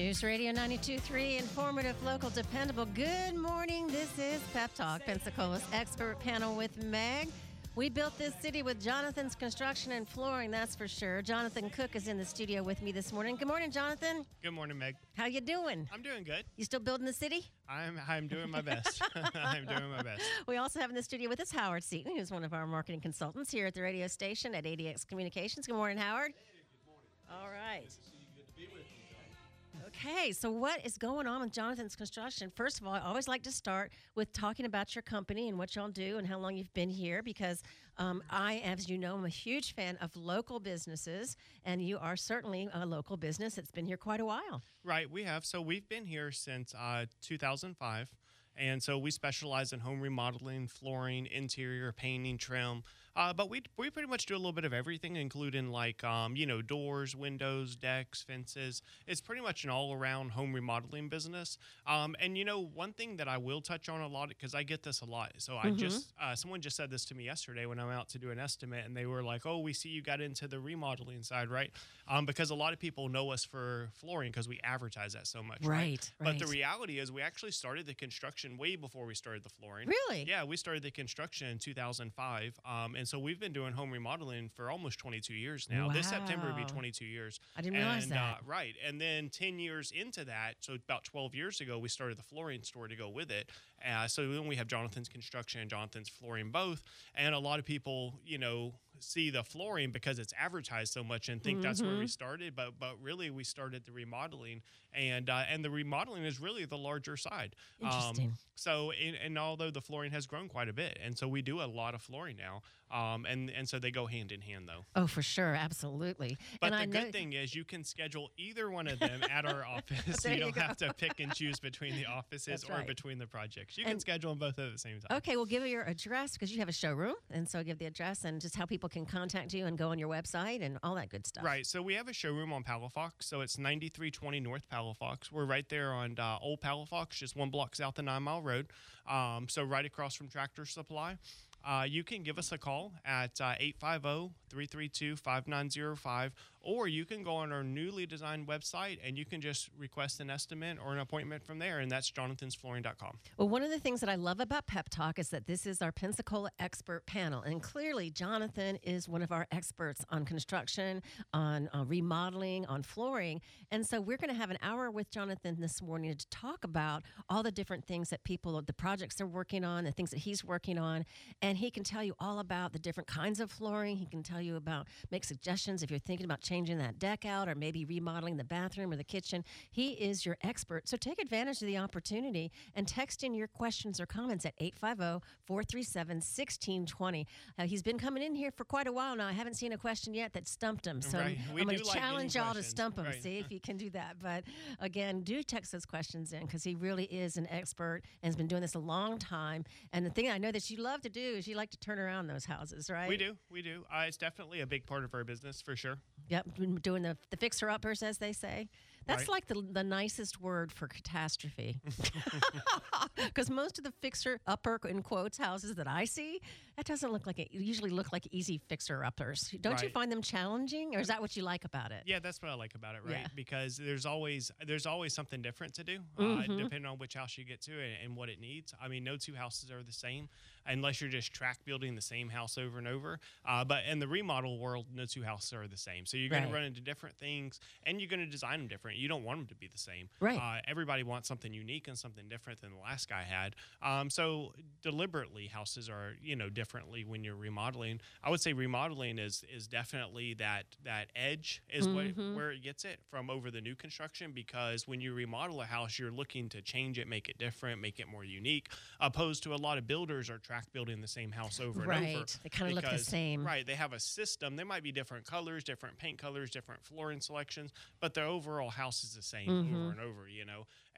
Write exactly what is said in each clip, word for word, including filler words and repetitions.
News Radio ninety-two point three, informative, local, dependable. Good morning. This is Pep Talk, Pensacola's expert panel with Meg. We built this city with Jonathan's Construction and Flooring, that's for sure. Jonathan Cook is in the studio with me this morning. Good morning, Jonathan. Good morning, Meg. How you doing? I'm doing good. You still building the city? I'm I'm doing my best. I'm doing my best. We also have in the studio with us Howard Seaton, who's one of our marketing consultants here at the radio station at A D X Communications. Good morning, Howard. Hey, good morning. All right. Good to see you. Good to be with you, John. Okay, so what is going on with Jonathan's Construction? First of all, I always like to start with talking about your company and what y'all do and how long you've been here because um, I, as you know, am a huge fan of local businesses, and you are certainly a local business that's been here quite a while. Right, we have. So we've been here since uh, two thousand five. And so we specialize in home remodeling, flooring, interior, painting, trim. Uh, but we we pretty much do a little bit of everything, including like, um, you know, doors, windows, decks, fences. It's pretty much an all-around home remodeling business. Um, and, you know, one thing that I will touch on a lot, because I get this a lot. So I mm-hmm. just, uh, someone just said this to me yesterday when I went out to do an estimate, and they were like, oh, we see you got into the remodeling side, right? Um, because a lot of people know us for flooring because we advertise that so much, right? Right, right. But the reality is we actually started the construction way before we started the flooring. Really? Yeah, we started the construction in two thousand five. Um, and so we've been doing home remodeling for almost twenty-two years now. Wow. This September would be twenty-two years. I didn't realize and, that. Uh, right. And then ten years into that, so about twelve years ago, we started the flooring store to go with it. Uh, so then we have Jonathan's Construction and Jonathan's Flooring both. And a lot of people, you know, see the flooring because it's advertised so much and think mm-hmm. that's where we started, but but really we started the remodeling, and uh, and the remodeling is really the larger side. Interesting. Um, so in, and although the flooring has grown quite a bit, and so we do a lot of flooring now, um, and and so they go hand in hand though. Oh, for sure, absolutely. But and the I good know- thing is you can schedule either one of them at our office. There you you don't go. have to pick and choose between the offices That's or right. between the projects. You And- can schedule them both at the same time. Okay, well, give your address because you have a showroom, and so give the address and just how people can contact you and go on your website and all that good stuff. Right. So we have a showroom on Palafox. So it's ninety-three twenty North Palafox. We're right there on uh, Old Palafox, just one block south of Nine Mile Road. Um, so right across from Tractor Supply. Uh, you can give us a call at uh, eight five zero, three three two, five nine zero five, or you can go on our newly designed website and you can just request an estimate or an appointment from there, and that's jonathans flooring dot com. Well, one of the things that I love about Pep Talk is that this is our Pensacola expert panel, and clearly Jonathan is one of our experts on construction, on uh, remodeling, on flooring, and so we're going to have an hour with Jonathan this morning to talk about all the different things that people, the projects they're working on, the things that he's working on, and he can tell you all about the different kinds of flooring. He can tell you about, make suggestions if you're thinking about changing that deck out or maybe remodeling the bathroom or the kitchen. He is your expert. So take advantage of the opportunity and text in your questions or comments at eight five zero, four three seven, one six two zero. Uh, he's been coming in here for quite a while now. I haven't seen a question yet that stumped him. So Right. I'm We going do to like challenge getting y'all to questions. stump him, Right. see if you can do that. But again, do text those questions in because he really is an expert and has been doing this a long time. And the thing I know that you love to do is you like to turn around those houses, right? We do. We do. Uh, it's definitely a big part of our business for sure. Yep, been doing the, the fixer-uppers, as they say. That's Right. like the, the nicest word for catastrophe. Because most of the fixer-upper, in quotes, houses that I see, that doesn't look like it. Usually look like easy fixer-uppers. Don't you Right. find them challenging, or is that what you like about it? Yeah, that's what I like about it, right? Yeah. Because there's always there's always something different to do, uh, Mm-hmm. depending on which house you get to and, and what it needs. I mean, no two houses are the same, unless you're just track building the same house over and over. Uh, but in the remodel world, no two houses are the same. So you're going Right. to run into different things, and you're going to design them different. You don't want them to be the same. Right. Uh, everybody wants something unique and something different than the last guy had. Um, so deliberately, houses are you know differently when you're remodeling. I would say remodeling is is definitely that that edge is Mm-hmm. what, where it gets it from over the new construction, because when you remodel a house, you're looking to change it, make it different, make it more unique, opposed to a lot of builders are track building the same house over and over. Right. They kinda look the because- same. Right. They have a system. There might be different colors, different paint colors, different flooring selections, but the overall house is the same Mm-hmm. over and over, you know.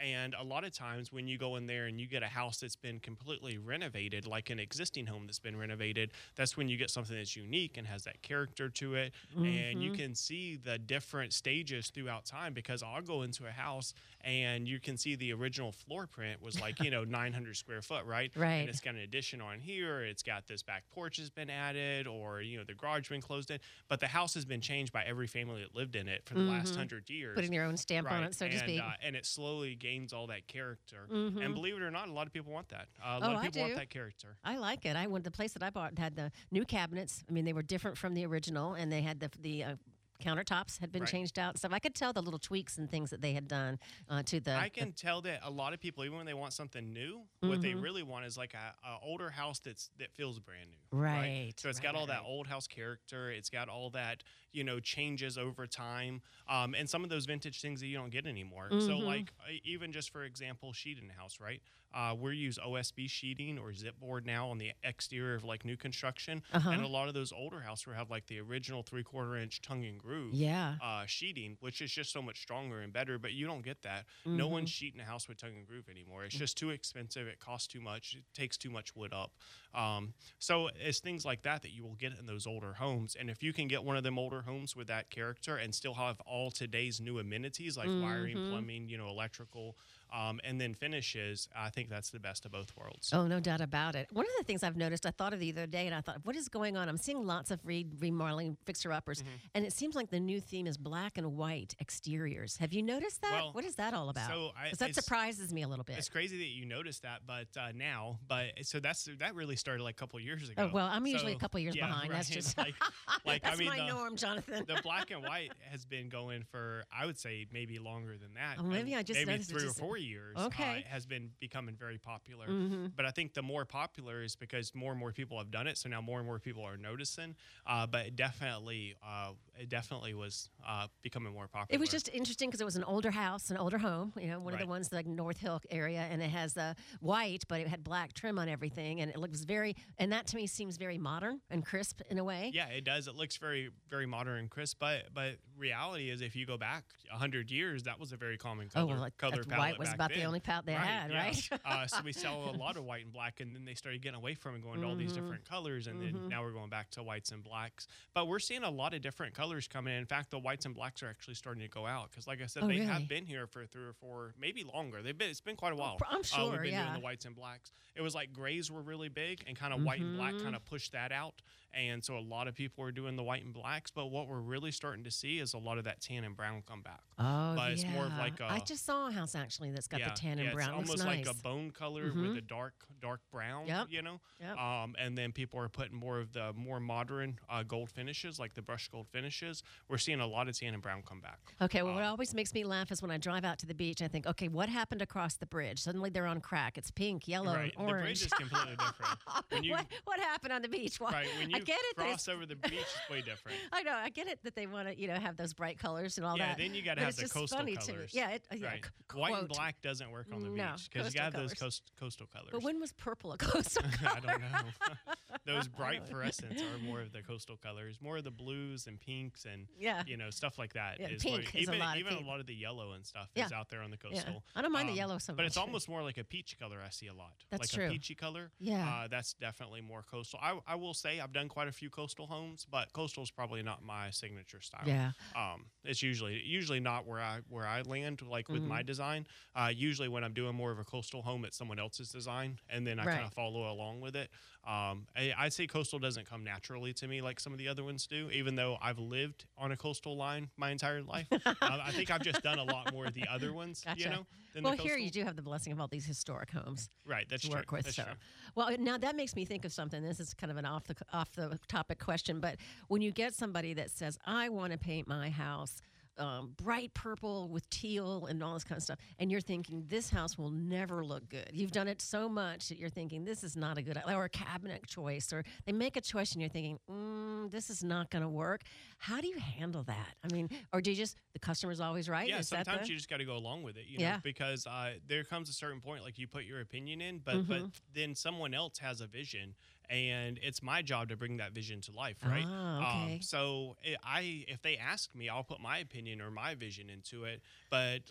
And a lot of times when you go in there and you get a house that's been completely renovated, like an existing home that's been renovated, that's when you get something that's unique and has that character to it. Mm-hmm. And you can see the different stages throughout time, because I'll go into a house and you can see the original floor print was like, you know, nine hundred square foot, right? Right. And it's got an addition on here. It's got this back porch has been added, or, you know, the garage been closed in. But the house has been changed by every family that lived in it for the Mm-hmm. last hundred years. Putting their own stamp right. on it, so and, to speak. Uh, and it slowly gains all that character. Mm-hmm. And believe it or not, a lot of people want that. Uh, a lot Oh, of I people want do. that character. I like it. I went the place that I bought had the new cabinets. I mean, they were different from the original, and they had the the uh, countertops had been Right. changed out and stuff. I could tell the little tweaks and things that they had done uh, to the. I the- can tell that a lot of people, even when they want something new, what they Mhm. really want is like a, a older house that's that feels brand new. Right, So it's right, got all right, that right. old house character. It's got all that, you know, changes over time. Um, and some of those vintage things that you don't get anymore. So Mhm. like uh, even just for example, sheeting house, right? Uh, we use O S B sheeting or zip board now on the exterior of like new construction. Uh-huh. And a lot of those older houses will have like the original three quarter inch tongue and groove. Yeah. Uh, sheeting, which is just so much stronger and better, but you don't get that. No Mhm. one's sheeting a house with tongue and groove anymore. It's just too expensive. It costs too much. It takes too much wood up. Um, so it's things like that that you will get in those older homes. And if you can get one of them older homes with that character and still have all today's new amenities like wiring, Mhm. plumbing, you know, electrical, um, and then finishes, I think that's the best of both worlds. Oh, no doubt about it. One of the things I've noticed, I thought of the other day, and I thought, what is going on? I'm seeing lots of re- remodeling fixer-uppers, Mhm. and it seems like the new theme is black and white exteriors. Have you noticed that? Well, what is that all about? so I- 'Cause that it's- surprises me a little bit. It's crazy that you noticed that, but uh, now, but so that's that really started like a couple years ago. Oh, well, I'm usually a So, couple years yeah, behind. That's right. just like, like that's I mean, my the, norm, Jonathan. the black and white has been going for, I would say, maybe longer than that. Oh, maybe Uh, I just maybe noticed it three just- or four years. Okay. uh, it has been becoming very popular. hmm But I think the more popular is because more and more people have done it, so now more and more people are noticing. Uh, but it definitely, uh, it definitely was uh, becoming more popular. It was just interesting because it was an older house, an older home, you know, one of Right. the ones like North Hill area, and it has the white, but it had black trim on everything, and it looks very, and that to me seems very modern and crisp in a way. Yeah, it does. It looks very, very modern and crisp. But but reality is, if you go back a hundred years, that was a very common Oh, color. well, like, color that palette white was back about the then. only palette they had, yeah. right? uh, so we sell a lot of white and black, and then they started getting away from it, going to all these Mhm. different colors, and then Mhm. now we're going back to whites and blacks. But we're seeing a lot of different colors coming in. In fact, the whites and blacks are actually starting to go out because, like I said, Oh, they really? have been here for three or four, maybe longer. They've been. It's been quite a while. I'm Uh, sure, we've been yeah. doing the whites and blacks. It was like grays were really big, and kind of white and black Mhm. kind of pushed that out. And so a lot of people are doing the white and blacks. But what we're really starting to see is a lot of that tan and brown come back. Oh, But yeah. it's more of like I a- just saw a house actually that's got yeah, the tan yeah, and brown. It's It looks almost nice. like a bone color Mhm. with a dark, dark brown. Yep. You know. Yep. Um, and then people are putting more of the more modern uh, gold finishes, like the brushed gold finishes. We're seeing a lot of tan and brown come back. Okay, well, what Um, always makes me laugh is when I drive out to the beach, I think, okay, what happened across the bridge? Suddenly they're on crack. It's pink, yellow, Right. and The orange. bridge is completely different. When you what, what happened on the beach? Why? right when you I get it. that cross it's- over the beach, it's way different. I know. I get it that they want to, you know, have those bright colors and all Yeah, that. then you got to but have it's the just coastal funny colors. Too. Yeah, it, uh, yeah. Right. c- White and quote. black doesn't work on the No, beach because coastal you got those colors. coast, coastal colors. But when was purple a coastal color? I don't know. Those bright don't- fluorescents are more of the coastal colors, more of the blues and pinks and Yeah. you know stuff like that. Yeah, is pink what, is a even lot of even pink. a lot of the yellow and stuff Yeah. is out there on the Yeah. coastal. I don't mind the Um, yellow so much. But it's almost more like a peach color I see a lot. That's like true. a peachy color. Yeah. Uh, that's definitely more coastal. I, I will say I've done quite a few coastal homes, but coastal is probably not my signature style. Yeah. Um, it's usually usually not where I where I land like with Mhm. my design. Uh, usually when I'm doing more of a coastal home, it's someone else's design, and then I kind Right. of follow along with it. Um, I, I'd say coastal doesn't come naturally to me like some of the other ones do, even though I've lived on a coastal line my entire life. um, I think I've just done a lot more of the other ones, you Gotcha. know. Than Well, the here coastal. you do have the blessing of all these historic homes Right, that's to true. work with. That's so, true. well, now that makes me think of something. This is kind of an off the off the topic question, but when you get somebody that says, "I want to paint my house um, bright purple with teal and all this kind of stuff," and you're thinking this house will never look good. You've done it so much that you're thinking this is not a good, or a cabinet choice, or they make a choice and you're thinking, mm, this is not going to work. How do you handle that? I mean, or do you just the customer's always right? Yeah, Is that sometimes the- you just got to go along with it, you know, Yeah. because uh, there comes a certain point, like you put your opinion in, but but Mhm. then someone else has a vision, and it's my job to bring that vision to life, right? Ah, okay. Um, so i I, if they ask me, I'll put my opinion or my vision into it. But like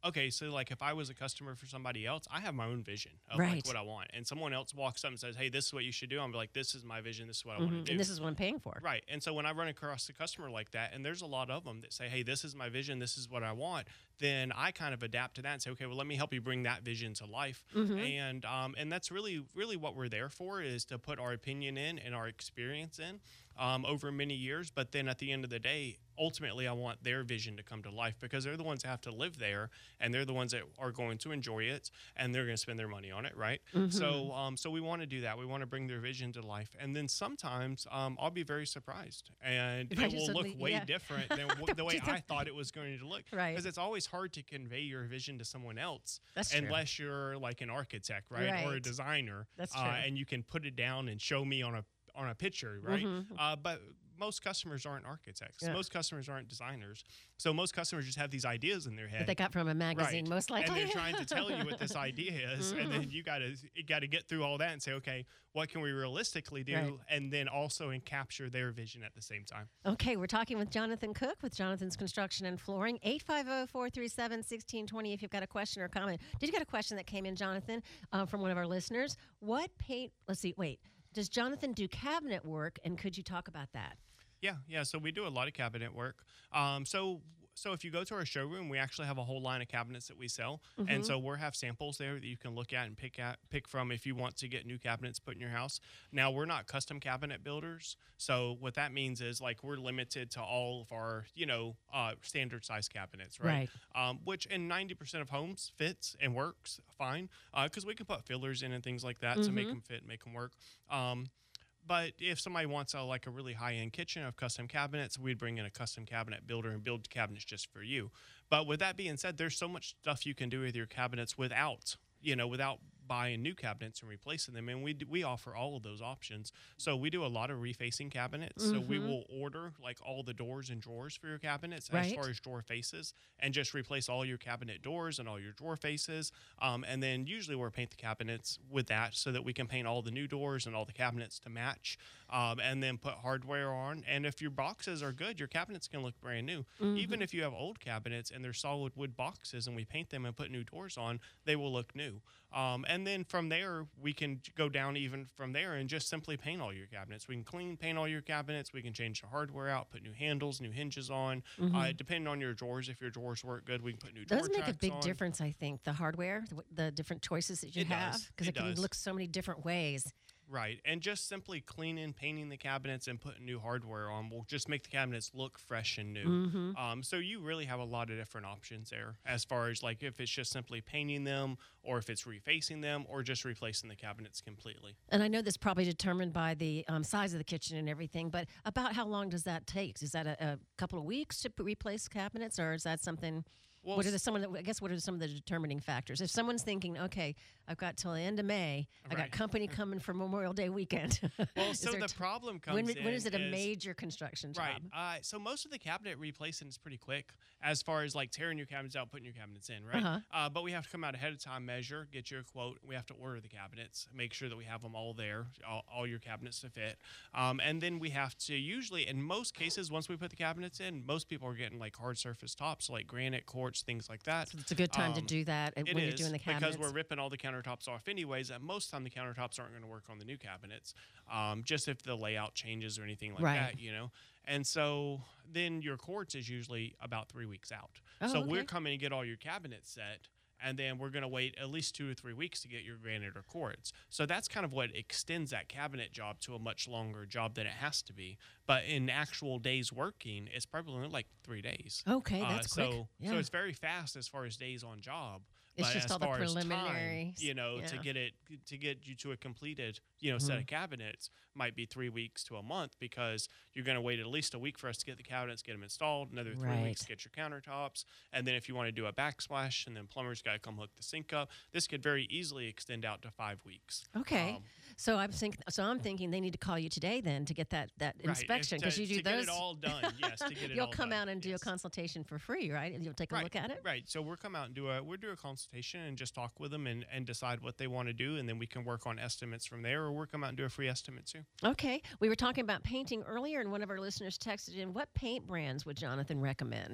okay, so like if I was a customer for somebody else, I have my own vision of Right. like what I want, and someone else walks up and says, "Hey, this is what you should do." I'm like, "This is my vision. This is what I want Mhm. to do." And this is what I'm paying for. Right. And so when I run across a customer like that, and there's a lot of them that say, "Hey, this is my vision. This is what I want," then I kind of adapt to that and say, "Okay, well, let me help you bring that vision to life." Mhm. And um, and that's really really what we're there for, is to put our opinion in and our experience in um, over many years. But then at the end of the day, ultimately, I want their vision to come to life, because they're the ones that have to live there, and they're the ones that are going to enjoy it, and they're going to spend their money on it, right? Mhm. So, um, so we want to do that. We want to bring their vision to life, and then sometimes um, I'll be very surprised, and Right, it will look suddenly- way yeah. different than w- the way I thought it was going to look. Right. Because it's always hard to convey your vision to someone else, That's true. unless you're like an architect, right, or a Right. designer, That's uh, true. and you can put it down and show me on a on a picture, right? Mhm. Uh, but most customers aren't architects. Yeah. Most customers aren't designers. So most customers just have these ideas in their head. That they got from a magazine, Right. most likely. And they're trying to tell you what this idea is, and then you got to you got to get through all that and say, okay, what can we realistically do, Right. and then also and capture their vision at the same time. Okay, we're talking with Jonathan Cook with Jonathan's Construction and Flooring. eight five zero, four three seven, one six two zero if you've got a question or comment. Did you get a question that came in, Jonathan, uh, from one of our listeners? What paint, let's see, wait, does Jonathan do cabinet work, and could you talk about that? Yeah, yeah. So we do a lot of cabinet work. Um, so so if you go to our showroom, we actually have a whole line of cabinets that we sell, Mhm. and so we'll have samples there that you can look at and pick at pick from if you want to get new cabinets put in your house. Now, we're not custom cabinet builders, so what that means is like we're limited to all of our you know uh, standard size cabinets, right? Um, which in ninety percent of homes fits and works fine, because we can put fillers in and things like that to make Mhm. them fit, and make them work. Um, But if somebody wants a like a really high end kitchen of custom cabinets, we'd bring in a custom cabinet builder and build cabinets just for you. But with that being said, there's so much stuff you can do with your cabinets without, you know, without buying new cabinets and replacing them. And we d- we offer all of those options. So we do a lot of refacing cabinets. So we Mhm. will order like all the doors and drawers for your cabinets as Right. far as drawer faces, and just replace all your cabinet doors and all your drawer faces. Um, and then usually we'll paint the cabinets with that so that we can paint all the new doors and all the cabinets to match, um, and then put hardware on. And if your boxes are good, your cabinets can look brand new. Even if you have old cabinets and they're solid wood boxes and we paint them and put new doors on, they will look new. Um, and then from there, we can j- go down even from there and just simply paint all your cabinets. We can clean, paint all your cabinets. We can change the hardware out, put new handles, new hinges on. Uh, depending on your drawers, if your drawers work good, we can put new drawer Does make a tracks big on. difference, I think, the hardware, the, the different choices that you It have, does. because It it, can does. look so many different ways. Right. And just simply cleaning, painting the cabinets and putting new hardware on will just make the cabinets look fresh and new. Mhm. Um, so you really have a lot of different options there as far as like if it's just simply painting them, or if it's refacing them, or just replacing the cabinets completely. And I know this probably determined by the um, size of the kitchen and everything, but about how long does that take? Is that a, a couple of weeks to p- replace cabinets, or is that something? Well, What are the s- some of the, I guess what are some of the determining factors? If someone's thinking, okay, I've got till the end of May, I got Right. company coming for Memorial Day weekend. Well, Is so there the t- problem comes when, in when is it a is- major construction job? Right. Uh, so most of the cabinet replacing is pretty quick as far as like tearing your cabinets out, putting your cabinets in, right? Uh-huh. Uh, but we have to come out ahead of time, measure, get you a quote. We have to order the cabinets, make sure that we have them all there, all, all your cabinets to fit. Um, and then we have to usually, in most cases, once we put the cabinets in, most people are getting like hard surface tops, like granite, quartz, things like that. So it's a good time to Um, do that uh, It when is, you're doing the cabinets. because we're ripping all the countertops off anyways. At most time, the countertops aren't going to work on the new cabinets, um, just if the layout changes or anything like Right. that, you know. And so then your quartz is usually about three weeks out. Oh, so we're okay. coming to get all your cabinets set, and then we're going to wait at least two or three weeks to get your granite or quartz. So that's kind of what extends that cabinet job to a much longer job than it has to be. But in actual days working, it's probably only like three days. Okay, Uh, that's so, quick. Yeah. So it's very fast as far as days on job. It's but just as all the far as time, preliminaries, you know, to yeah. get it to get you to a completed, you know, set of cabinets might be three weeks to a month, because you're going to wait at least a week for us to get the cabinets, get them installed, another three weeks to Right. get your countertops, and then if you want to do a backsplash, and then plumber's got to come hook the sink up, this could very easily extend out to five weeks. Okay. Um, So I'm thinking. So I'm thinking they need to call you today then to get that that right, inspection, to- because you do to those. get it all done. Yes, to get it You'll all come done, out and do a yes. consultation for free, right? And you'll take a Right, look at it. Right. So we'll come out and do a we'll do a consultation and just talk with them and, and decide what they want to do, and then we can work on estimates from there, or we'll come out and do a free estimate too. Okay. We were talking about painting earlier, and one of our listeners texted in, what paint brands would Jonathan recommend?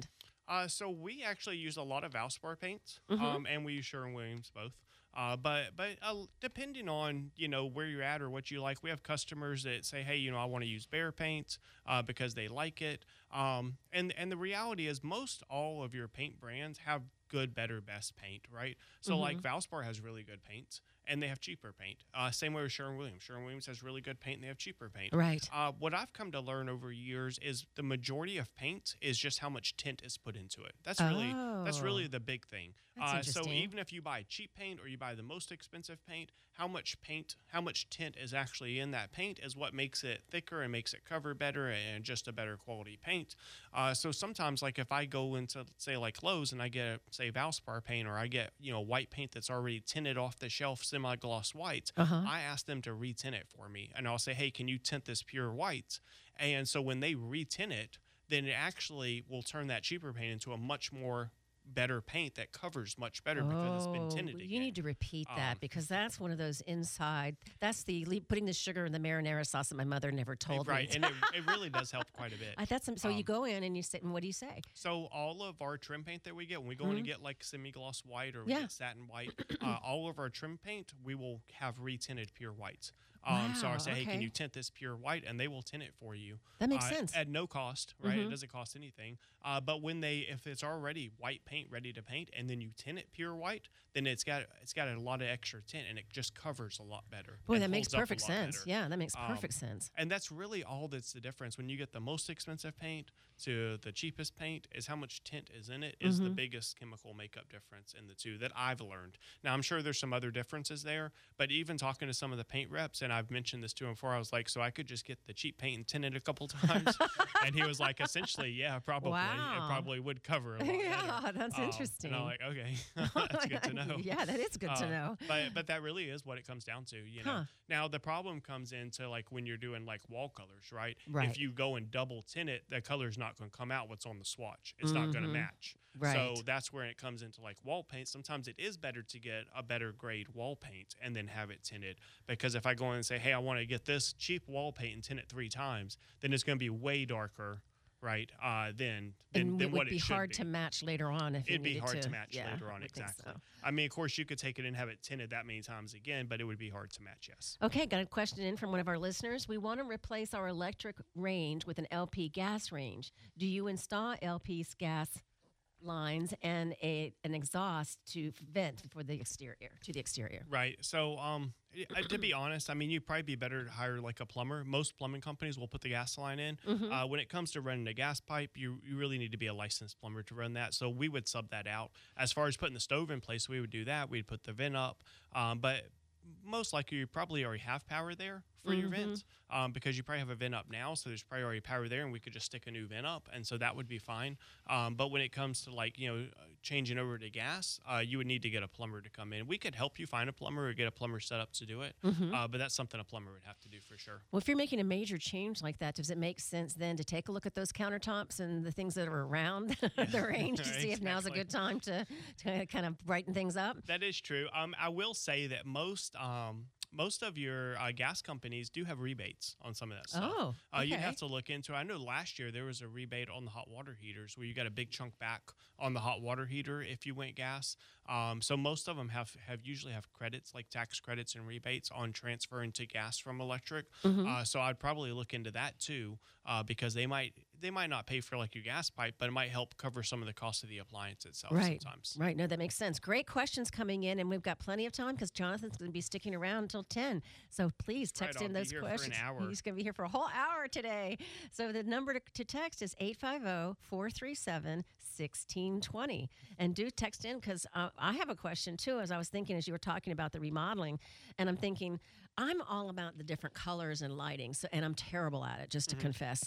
Uh, so we actually use a lot of Valspar paints, Mhm. um, and we use Sherwin-Williams both. Uh, but but uh, depending on you know where you're at or what you like, we have customers that say, hey, you know, I want to use Behr paints uh, because they like it. Um, and and the reality is, most all of your paint brands have good, better, best paint, right? So Mhm. like Valspar has really good paints, and they have cheaper paint. Uh, same way with Sherwin-Williams. Sherwin-Williams has really good paint, and they have cheaper paint. Right. Uh, what I've come to learn over years is the majority of paint is just how much tint is put into it. That's really that's really Oh. the big thing. That's Uh, so interesting. even if you buy cheap paint or you buy the most expensive paint, how much paint, how much tint is actually in that paint is what makes it thicker and makes it cover better and just a better quality paint. Uh, so sometimes, like if I go into say like Lowe's and I get say Valspar paint, or I get you know white paint that's already tinted off the shelf, semi-gloss whites, Uh-huh. I ask them to retint it for me, and I'll say, hey, can you tint this pure white? And so when they retint it, then it actually will turn that cheaper paint into a much more better paint that covers much better because it's been Oh, tinted you again. need to repeat that Um, because that's one of those inside. That's the le- putting the sugar in the marinara sauce that my mother never told right, me. and it, it really does help quite a bit. I, that's some, so you Um, go in and you say, and what do you say? So all of our trim paint that we get, when we go in Mhm. and get like semi-gloss white or we Yeah. get satin white, uh, all of our trim paint we will have retinted pure whites. Um, so I Wow, say, hey, can okay. you tint this pure white? And they will tint it for you. That makes uh, sense. At no cost, right? It Mhm. doesn't cost anything. Uh, but when they, if it's already white paint ready to paint, and then you tint it pure white, then it's got it's got a lot of extra tint, and it just covers a lot better. Boy, and that makes holds up a perfect lot sense. better. Yeah, that makes Um, perfect sense. And that's really all that's the difference. When you get the most expensive paint to the cheapest paint, is how much tint is in it is the Mhm. biggest chemical makeup difference in the two that I've learned. Now, I'm sure there's some other differences there, but even talking to some of the paint reps, and I've mentioned this to him before, I was like, so I could just get the cheap paint and tint it a couple times? And he was like, essentially, yeah, probably. Wow. It probably would cover a lot Yeah, better. that's Um, interesting. And I'm like, okay, that's good to know. Yeah, that is good to Uh, know. But but that really is what it comes down to, you know. Huh. Now the problem comes into like when you're doing like wall colors, right? Right. If you go and double tint it, the color's not going to come out what's on the swatch. It's not going to Mhm. match. Right. So that's where it comes into like wall paint. Sometimes it is better to get a better grade wall paint and then have it tinted, because if I go in and say, hey, I want to get this cheap wall paint and tint it three times, then it's going to be way darker, right? Uh, than than, And than it what would be it should hard be. to match later on if you It'd be needed hard to, match yeah, later I on, would think exactly. so. I mean, of course, you could take it and have it tinted that many times again, but it would be hard to match, yes. Okay, got a question in from one of our listeners. We want to replace our electric range with an L P gas range. Do you install L P gas lines and a an exhaust to vent for the exterior to the exterior? Right. So, um, y- uh, to be honest, I mean, you'd probably be better to hire like a plumber. Most plumbing companies will put the gas line in. Mhm. Uh, when it comes to running a gas pipe, you you really need to be a licensed plumber to run that. So we would sub that out. As far as putting the stove in place, we would do that. We'd put the vent up, um, but most likely you probably already have power there for your Mhm. vents, um, because you probably have a vent up now, so there's probably already power there, and we could just stick a new vent up, and so that would be fine. Um, but when it comes to like you know uh, changing over to gas, uh, you would need to get a plumber to come in. We could help you find a plumber or get a plumber set up to do it, Mhm. uh, but that's something a plumber would have to do for sure. Well, if you're making a major change like that, does it make sense then to take a look at those countertops and the things that are around the range to see if now's a Exactly. good time to, to kind of brighten things up? That is true. Um, I will say that most um, most of your uh, gas companies do have rebates on some of that stuff. Oh, Uh, you'd okay. have to look into. I know last year there was a rebate on the hot water heaters where you got a big chunk back on the hot water heater if you went gas. Um, so most of them have, have usually have credits like tax credits and rebates on transferring to gas from electric. Mhm. Uh, so I'd probably look into that too, uh, because they might they might not pay for like your gas pipe, but it might help cover some of the cost of the appliance itself Right. sometimes. Right. No, that makes sense. Great questions coming in, and we've got plenty of time because Jonathan's going to be sticking around until ten. So please Right, text I'll in be those here for an questions. hour. He's going to be here for a whole hour today. So the number to, to text is eight five zero, four three seven, one six two zero. And do text in because uh, I have a question too, as I was thinking as you were talking about the remodeling. And I'm thinking, I'm all about the different colors and lighting, so and I'm terrible at it, just to Mhm. confess.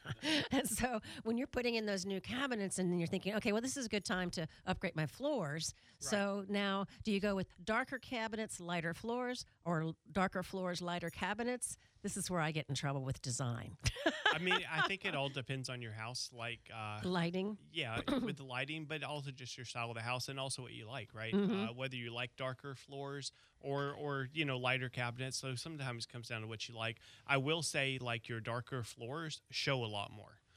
And so when you're putting in those new cabinets and then you're thinking, okay, well, this is a good time to upgrade my floors. Right. So now, do you go with darker cabinets, lighter floors, or l- darker floors, lighter cabinets? This is where I get in trouble with design. I mean, I think it all depends on your house. Like, uh, Lighting. yeah, with the lighting, but also just your style of the house and also what you like, right? Mhm. Uh, whether you like darker floors or, or you know, lighter cabinets. So sometimes it comes down to what you like. I will say, like, your darker floors show a lot more.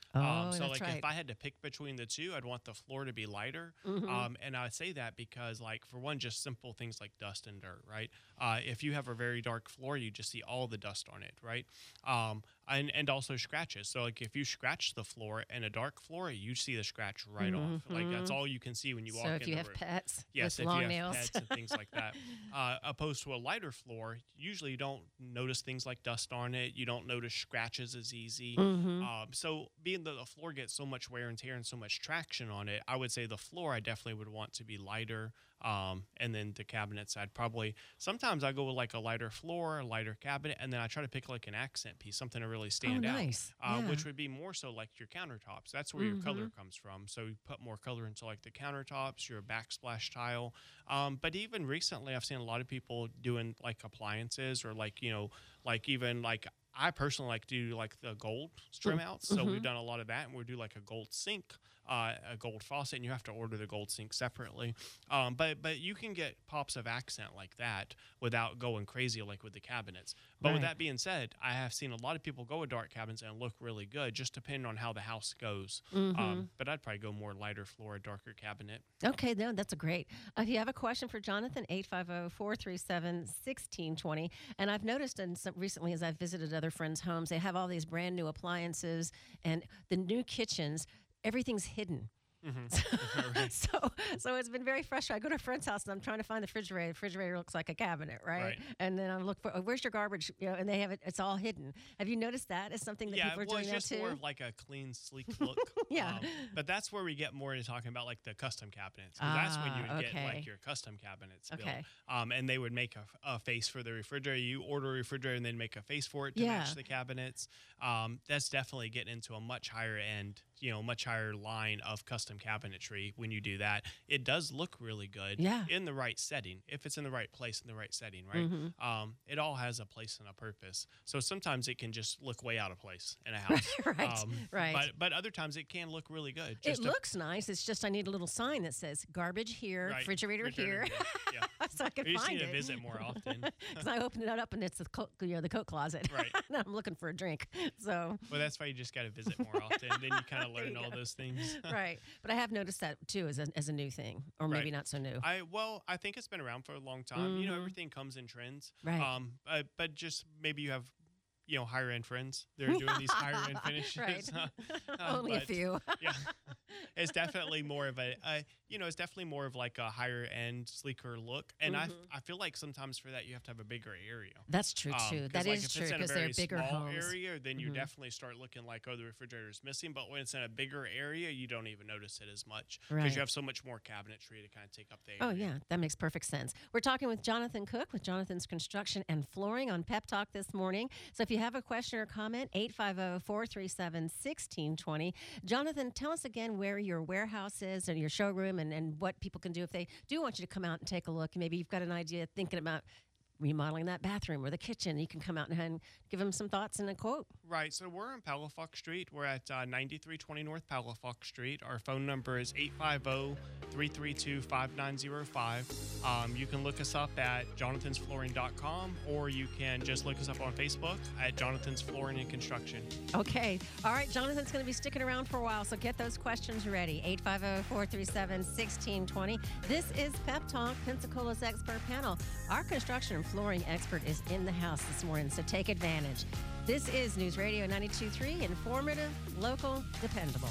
Oh, Um, so that's like right. if I had to pick between the two, I'd want the floor to be lighter. Mhm. Um, and I say that because like for one, just simple things like dust and dirt, right? Uh, if you have a very dark floor, you just see all the dust on it, right? Um, and, and also scratches. So like if you scratch the floor in a dark floor, you see the scratch right off. Like that's Mhm. all you can see when you walk So in if you the have room. pets Yes, with if long you have nails. pets and things like that. Uh, opposed to a lighter floor, usually you don't notice things like dust on it. You don't notice scratches as easy. Mhm. Um, so being that the floor gets so much wear and tear and so much traction on it, I would say the floor I definitely would want to be lighter. Um, and then the cabinets, I'd probably sometimes I go with like a lighter floor, a lighter cabinet, and then I try to pick like an accent piece, something to really stand Oh, out. nice. Uh, Yeah. which would be more so like your countertops. That's where your color Mhm. comes from. So you put more color into like the countertops, your backsplash tile. Um, but even recently, I've seen a lot of people doing like appliances or like, you know, like even like I personally like to do like the gold trim outs. So we've Mhm. done a lot of that, and we do like a gold sink, uh, a gold faucet, and you have to order the gold sink separately. Um, but but you can get pops of accent like that without going crazy like with the cabinets. But with Right. that being said, I have seen a lot of people go with dark cabinets and look really good, just depending on how the house goes. Mhm. Um, but I'd probably go more lighter floor, darker cabinet. Okay, no, that's a great. Uh, if you have a question for Jonathan, eight five zero, four three seven, one six two zero. And I've noticed in some, recently as I've visited other friends' homes, they have all these brand new appliances and the new kitchens, everything's hidden. Mm-hmm. Right. so so it's been very frustrating. I go to a friend's house and I'm trying to find the refrigerator. The refrigerator looks like a cabinet, right? Right. And then I'm looking for, oh, where's your garbage? You know, and they have it, it's all hidden. Have you noticed that? It's something that Yeah, people are well, doing it's now just too? more of like a clean, sleek look. Yeah. Um, but that's where we get more into talking about like the custom cabinets. 'Cause that's when you Ah, would get okay. like your custom cabinets built. Okay. Um, and they would make a, a face for the refrigerator. You order a refrigerator and then make a face for it to Yeah. match the cabinets. Um, that's definitely getting into a much higher end, you know, much higher line of custom cabinetry. When you do that, it does look really good. Yeah. In the right setting, if it's in the right place in the right setting, right? Mhm. Um, it all has a place and a purpose. So sometimes it can just look way out of place in a house. Right, Um, right. But but other times it can look really good. It Just to- looks nice. It's just I need a little sign that says garbage here, right, refrigerator here, Yeah. so I can We just find need it. to visit more often. Because I opened it up and it's the coat, you know, the coat closet. Right. and I'm looking for a drink. So Well, that's why you just got to visit more often. Then you kind of There learn you all go. those things. right. But I have noticed that too as a, as a new thing, or maybe Right. not so new. I well, I think it's been around for a long time. You know, Mhm. everything comes in trends. Right. Um, but, but just maybe you have, you know, higher end friends. They're doing these higher end finishes. Right. Uh, Only a but- few. Yeah. It's definitely more of a, uh, you know, it's definitely more of like a higher end, sleeker look. And Mhm. I, I feel like sometimes for that you have to have a bigger area. That's true Um, too. 'cause, That like, is if true it's in a because they're very bigger small homes. area, then you Mhm. definitely start looking like, oh, the refrigerator's missing. But when it's in a bigger area, you don't even notice it as much because Right. you have so much more cabinetry to kind of take up the area. Oh, yeah, that makes perfect sense. We're talking with Jonathan Cook with Jonathan's Construction and Flooring on Pep Talk this morning. So if you have a question or comment, eight five zero, four three seven, one six two zero. Jonathan, tell us again where your warehouse is and your showroom and, and what people can do if they do want you to come out and take a look. Maybe you've got an idea thinking about remodeling that bathroom or the kitchen. You can come out and, and give them some thoughts and a quote. Right. So we're on Palafox Street. We're at uh, ninety-three twenty North Palafox Street. Our phone number is eight five zero, three three two, five nine zero five. Um, you can look us up at jonathans flooring dot com or you can just look us up on Facebook at Jonathan's Flooring and Construction. Okay. All right. Jonathan's going to be sticking around for a while, so get those questions ready. eight five zero, four three seven, one six two zero. This is Pep Talk, Pensacola's expert panel. Our construction and flooring expert is in the house this morning, so take advantage. This is News Radio ninety-two point three, informative, local, dependable.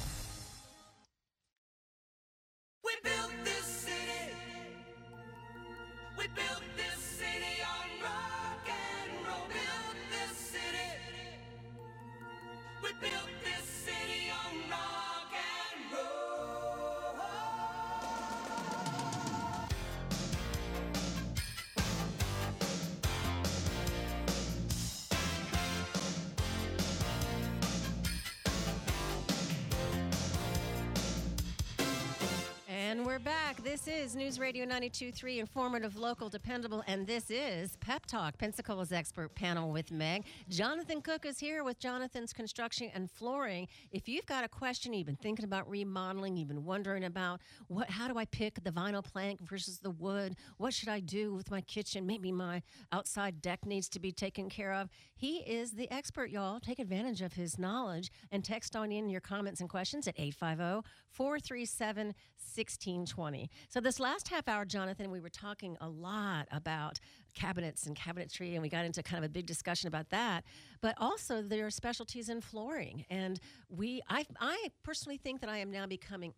We built this city. We built this city on rock and roll. Built this city. We built this city on rock and roll. This is News Radio ninety-two point three, informative, local, dependable, and this is Pep Talk, Pensacola's expert panel with Meg. Jonathan Cook is here with Jonathan's Construction and Flooring. If you've got a question, you've been thinking about remodeling, you've been wondering about what, how do I pick the vinyl plank versus the wood? What should I do with my kitchen? Maybe my outside deck needs to be taken care of. He is the expert, y'all. Take advantage of his knowledge and text on in your comments and questions at eight five zero, four three seven, one six two zero. So this last half hour, Jonathan, we were talking a lot about cabinets and cabinetry, and we got into kind of a big discussion about that. But also, there are specialties in flooring, and we, I, I personally think that I am now becoming,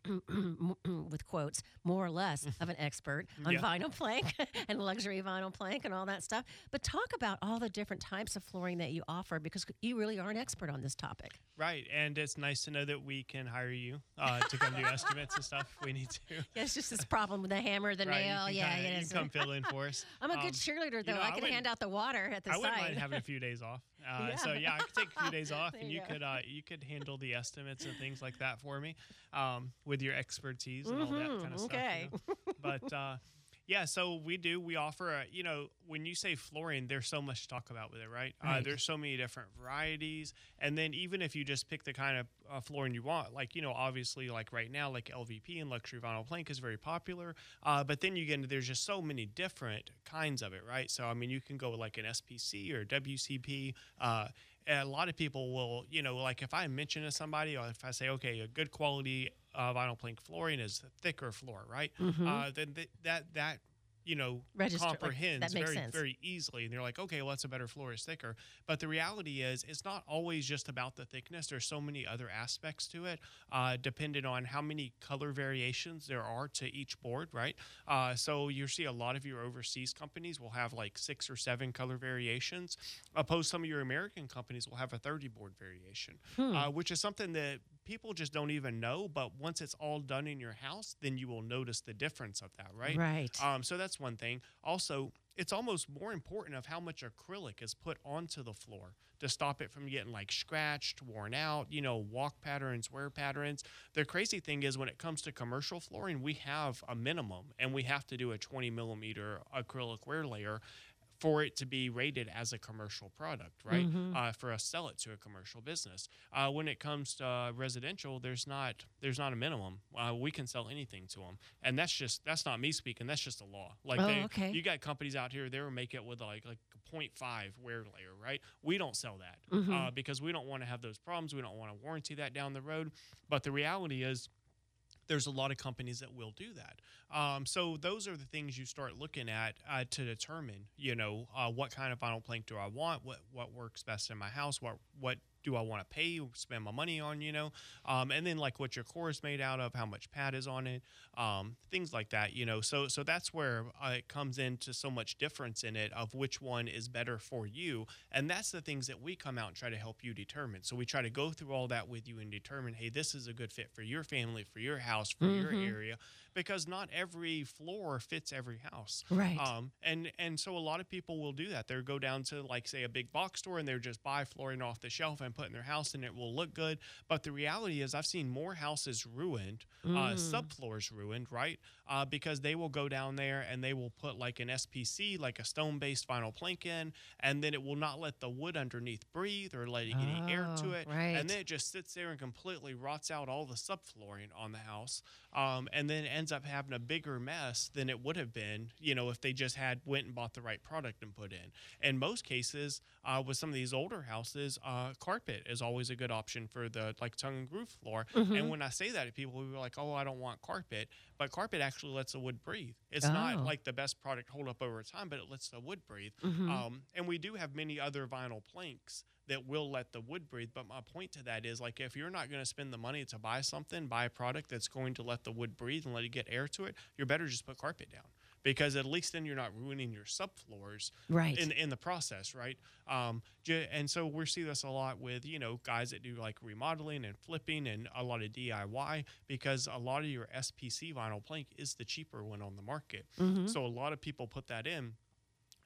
with quotes, more or less of an expert on Yeah. vinyl plank and luxury vinyl plank and all that stuff. But talk about all the different types of flooring that you offer, because you really are an expert on this topic. Right, and it's nice to know that we can hire you uh, to come do estimates and stuff if we need to. Yeah, it's just this problem with the hammer, the Right, you nail. can Yeah, kinda- it you is. can come fill in for us. I'm a Um, good cheerleader, though. know, I I can wouldn't- hand out the water at the I wouldn't side. mind having a few days off. Uh, Yeah. So yeah, I could take a few days off, There and you you go. could uh, you could handle the estimates and things like that for me, um, with your expertise and all that Mhm, kind of okay. stuff. You know? But uh, yeah, so we do. We offer a, you know, when you say flooring, there's so much to talk about with it, right? Uh, Right. there's so many different varieties, and then even if you just pick the kind of uh, flooring you want, like, you know, obviously, like right now, like L V P and luxury vinyl plank is very popular. Uh, but then you get into, there's just so many different kinds of it, right? So I mean, you can go with like an S P C or W C P. Uh, a lot of people will, you know, like if I mention to somebody, or if I say, okay, a good quality uh, vinyl plank flooring is a thicker floor, right? Uh, then th- that that you know Register, like, comprehends that makes very sense. very easily, and they're like, okay, well, that's a better floor, is thicker. But the reality is, it's not always just about the thickness. There's so many other aspects to it, uh, depending on how many color variations there are to each board, right? Uh, so you see a lot of your overseas companies will have like six or seven color variations, opposed some of your American companies will have a thirty board variation, Hmm. uh, which is something that people just don't even know. But once it's all done in your house, then you will notice the difference of that, right? Right. Um, so that's one thing. Also, it's almost more important of how much acrylic is put onto the floor to stop it from getting like scratched, worn out, you know, walk patterns, wear patterns. The crazy thing is when it comes to commercial flooring, we have a minimum, and we have to do a twenty millimeter acrylic wear layer for it to be rated as a commercial product, right? Mhm. Uh, for us to sell it to a commercial business. Uh, when it comes to uh, residential, there's not there's not a minimum. Uh, we can sell anything to them, and that's just that's not me speaking. That's just a law. Like Oh, they, okay. you got companies out here, they will make it with like like a point five wear layer, right? We don't sell that Mhm. uh, because we don't want to have those problems. We don't want to warranty that down the road. But the reality is, there's a lot of companies that will do that. Um, so those are the things you start looking at uh, to determine, you know, uh, what kind of vinyl plank do I want? What what works best in my house? What what do I want to pay, spend my money on, you know? Um, and then like what your core is made out of, how much pad is on it, um, things like that, you know? So, so that's where uh, it comes into so much difference in it of which one is better for you. And that's the things that we come out and try to help you determine. So we try to go through all that with you and determine, hey, this is a good fit for your family, for your house, for your Mhm. area, because not every floor fits every house. Right. Um, and and so a lot of people will do that. They'll go down to like say a big box store and they're just buy flooring off the shelf and put in their house, and it will look good. But the reality is, I've seen more houses ruined, uh, Mm. subfloors ruined, right? Uh, because they will go down there and they will put like an S P C, like a stone-based vinyl plank in, and then it will not let the wood underneath breathe or let it get any air to Oh, it, right. and then it just sits there and completely rots out all the subflooring on the house, um, and then ends up having a bigger mess than it would have been, you know, if they just had went and bought the right product and put in. In most cases, uh, with some of these older houses, uh, carpet is always a good option for the like tongue and groove floor. Mhm. And when I say that to people, we were like, "Oh, I don't want carpet," but carpet actually lets the wood breathe. It's Oh. not like the best product hold up over time, but it lets the wood breathe. Mhm. Um, and we do have many other vinyl planks that will let the wood breathe. But my point to that is, like, if you're not going to spend the money to buy something, buy a product that's going to let the wood breathe and let it get air to it, you're better just put carpet down, because at least then you're not ruining your subfloors Right. in in the process, right? Um, j- and so we see this a lot with, you know, guys that do like remodeling and flipping and a lot of D I Y, because a lot of your S P C vinyl plank is the cheaper one on the market. Mhm. So a lot of people put that in.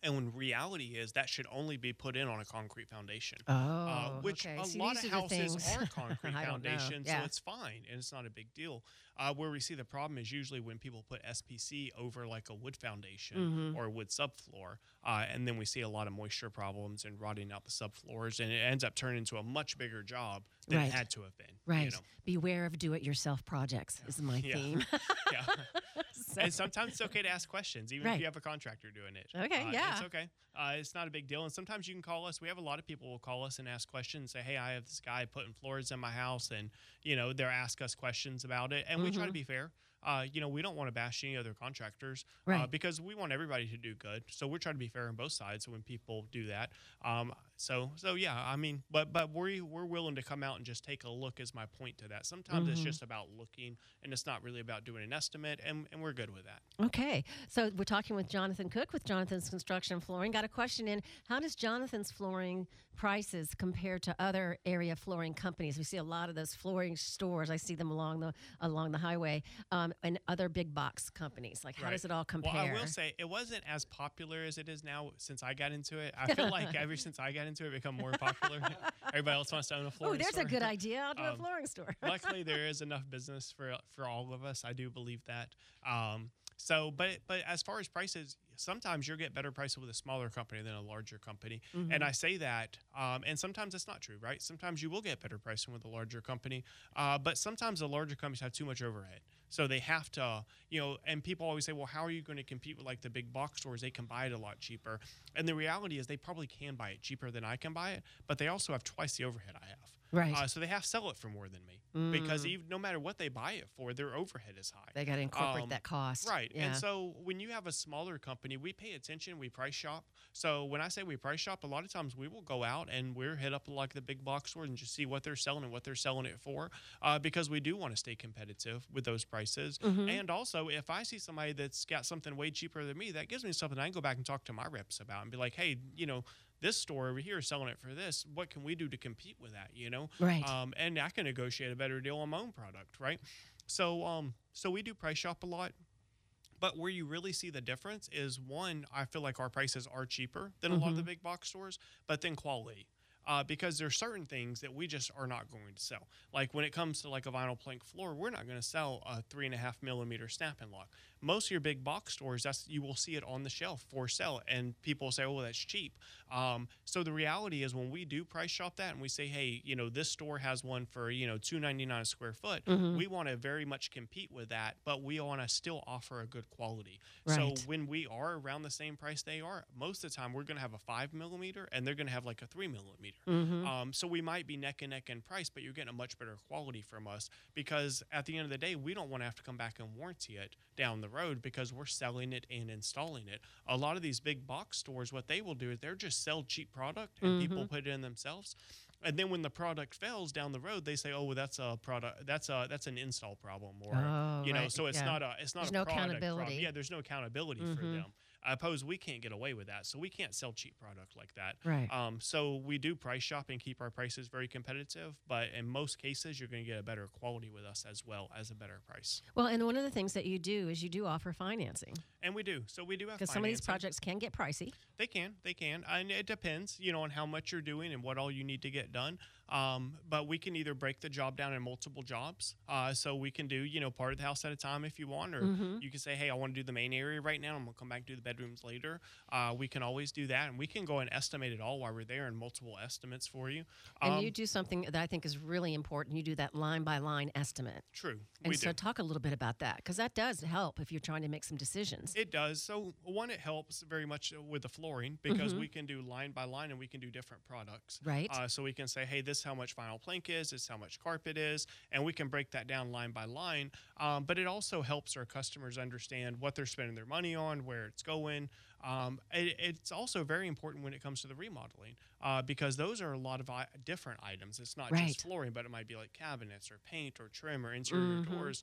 And when reality is that should only be put in on a concrete foundation. Oh, uh, which okay. a See, lot these of are the houses things are concrete I don't know. foundation, Yeah. so it's fine and it's not a big deal. Uh, where we see the problem is usually when people put S P C over like a wood foundation Mm-hmm. or a wood subfloor, uh, and then we see a lot of moisture problems and rotting out the subfloors, and it ends up turning into a much bigger job than Right. it had to have been. Right. You know? Beware of do-it-yourself projects is my Yeah. theme. Yeah. So- And sometimes it's okay to ask questions, even Right. if you have a contractor doing it. Okay, Uh, yeah. It's okay. Uh, it's not a big deal. And sometimes you can call us. We have a lot of people will call us and ask questions, say, hey, I have this guy putting floors in my house, and, you know, they'll ask us questions about it. And we try to be fair. Uh, you know, we don't want to bash any other contractors uh, Right. because we want everybody to do good. So we're trying to be fair on both sides when people do that. Um, so, so yeah, I mean, but but we we're willing to come out and just take a look. Is my point to that? Sometimes it's just about looking, and it's not really about doing an estimate, and, and we're good with that. Okay, so we're talking with Jonathan Cook with Jonathan's Construction Flooring. Got a question in. How does Jonathan's flooring prices compare to other area flooring companies? We see a lot of those flooring stores. I see them along the along the highway, um, and other big box companies. Like, how Right. does it all compare? Well, I will say it wasn't as popular as it is now since I got into it. I feel like ever since I got into it, it become more popular. Everybody else wants to own a Oh, flooring there's store. a good idea. I'll do a Um, flooring store. Luckily, there is enough business for for all of us. I do believe that. Um, so, but but as far as prices, sometimes you'll get better prices with a smaller company than a larger company. Mm-hmm. And I say that, um, and sometimes that's not true, right? Sometimes you will get better pricing with a larger company, uh, but sometimes the larger companies have too much overhead. So they have to, you know, and people always say, well, how are you going to compete with like the big box stores? They can buy it a lot cheaper. And the reality is they probably can buy it cheaper than I can buy it, but they also have twice the overhead I have. Right. Uh, so they have to sell it for more than me because even, no matter what they buy it for, their overhead is high. They got to incorporate Um, that cost. Right. Yeah. And so when you have a smaller company, we pay attention, we price shop. So when I say we price shop, a lot of times we will go out and we're hit up like the big box stores and just see what they're selling and what they're selling it for uh, because we do want to stay competitive with those prices. Mm-hmm. And also, if I see somebody that's got something way cheaper than me, that gives me something I can go back and talk to my reps about and be like, hey, you know, this store over here is selling it for this. What can we do to compete with that? You know, Right. Um, and I can negotiate a better deal on my own product, right? So, um, so we do price shop a lot. But where you really see the difference is one, I feel like our prices are cheaper than a lot of the big box stores, but then quality. Uh, because there's certain things that we just are not going to sell. Like when it comes to like a vinyl plank floor, we're not going to sell a three and a half millimeter snap and lock. Most of your big box stores, that's you will see it on the shelf for sale, and people say, "Oh, that's cheap." Um, so the reality is, when we do price shop that, and we say, "Hey, you know, this store has one for you know two ninety nine a square foot," we want to very much compete with that, but we want to still offer a good quality. Right. So when we are around the same price they are, most of the time we're going to have a five millimeter, and they're going to have like a three millimeter. Mm-hmm. Um, so we might be neck and neck in price, but you're getting a much better quality from us because at the end of the day, we don't want to have to come back and warranty it down the road because we're selling it and installing it. A lot of these big box stores, what they will do is they're just sell cheap product and people put it in themselves. And then when the product fails down the road, they say, "Oh, well, that's a product. That's a that's an install problem," or Oh, you know. right, So it's yeah. not a it's not There's a no product problem. accountability. Yeah, there's no accountability for them. I suppose we can't get away with that, so we can't sell cheap product like that. Right. Um, so we do price shop and keep our prices very competitive, but in most cases, you're going to get a better quality with us as well as a better price. Well, and one of the things that you do is you do offer financing And we do. So we do have because some of these financing. projects can get pricey. They can, they can, and it depends, you know, on how much you're doing and what all you need to get done. Um, but we can either break the job down in multiple jobs, uh, so we can do, you know, part of the house at a time if you want, or Mm-hmm. you can say, hey, I want to do the main area right now. I'm gonna come back and do the bedrooms later. Uh, we can always do that, and we can go and estimate it all while we're there, and multiple estimates for you. And Um, you do something that I think is really important. You do that line by line estimate. true, And we so do. talk a little bit about that because that does help if you're trying to make some decisions. It does. So one, it helps very much with the flooring because Mm-hmm. we can do line by line and we can do different products. Right. Uh, so we can say, hey, this is how much vinyl plank is, this is how much carpet is, and we can break that down line by line. Um, but it also helps our customers understand what they're spending their money on, where it's going. Um, it, it's also very important when it comes to the remodeling uh, because those are a lot of I- different items. It's not Right. just flooring, but it might be like cabinets or paint or trim or interior Mm-hmm. doors.